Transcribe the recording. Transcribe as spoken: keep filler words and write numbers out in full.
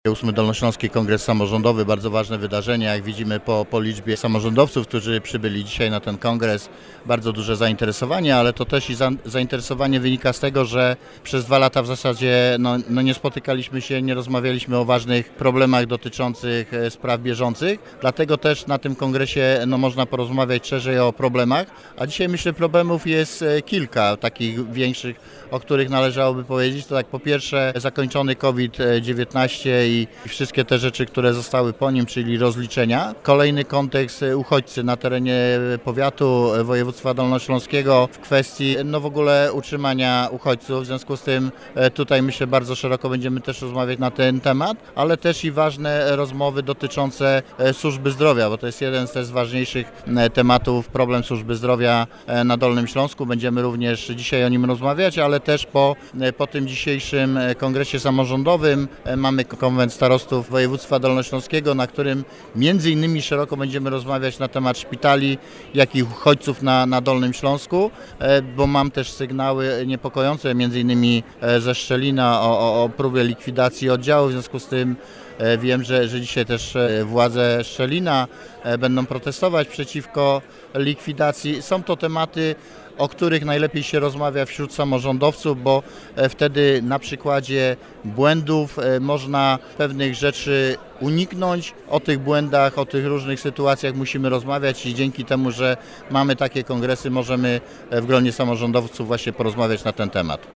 ósmy Dolnośląski Kongres Samorządowy, bardzo ważne wydarzenie, jak widzimy po, po liczbie samorządowców, którzy przybyli dzisiaj na ten kongres, bardzo duże zainteresowanie, ale to też i za, zainteresowanie wynika z tego, że przez dwa lata w zasadzie no, no nie spotykaliśmy się, nie rozmawialiśmy o ważnych problemach dotyczących spraw bieżących, dlatego też na tym kongresie no, można porozmawiać szerzej o problemach, a dzisiaj myślę problemów jest kilka takich większych, o których należałoby powiedzieć. To tak po pierwsze zakończony COVID dziewiętnaście i wszystkie te rzeczy, które zostały po nim, czyli rozliczenia. Kolejny kontekst uchodźcy na terenie powiatu województwa dolnośląskiego w kwestii no w ogóle utrzymania uchodźców. W związku z tym tutaj myślę bardzo szeroko będziemy też rozmawiać na ten temat, ale też i ważne rozmowy dotyczące służby zdrowia, bo to jest jeden z też ważniejszych tematów, problem służby zdrowia na Dolnym Śląsku. Będziemy również dzisiaj o nim rozmawiać, ale też po, po tym dzisiejszym kongresie samorządowym mamy konwent starostów województwa dolnośląskiego, na którym między innymi szeroko będziemy rozmawiać na temat szpitali, jak i uchodźców na, na Dolnym Śląsku, bo mam też sygnały niepokojące, między innymi ze Szczelina o, o, o próbie likwidacji oddziału. W związku z tym wiem, że, że dzisiaj też władze Szczelina będą protestować przeciwko likwidacji. Są to tematy, o których najlepiej się rozmawia wśród samorządowców, bo wtedy na przykładzie błędów można pewnych rzeczy uniknąć. O tych błędach, o tych różnych sytuacjach musimy rozmawiać i dzięki temu, że mamy takie kongresy, możemy w gronie samorządowców właśnie porozmawiać na ten temat.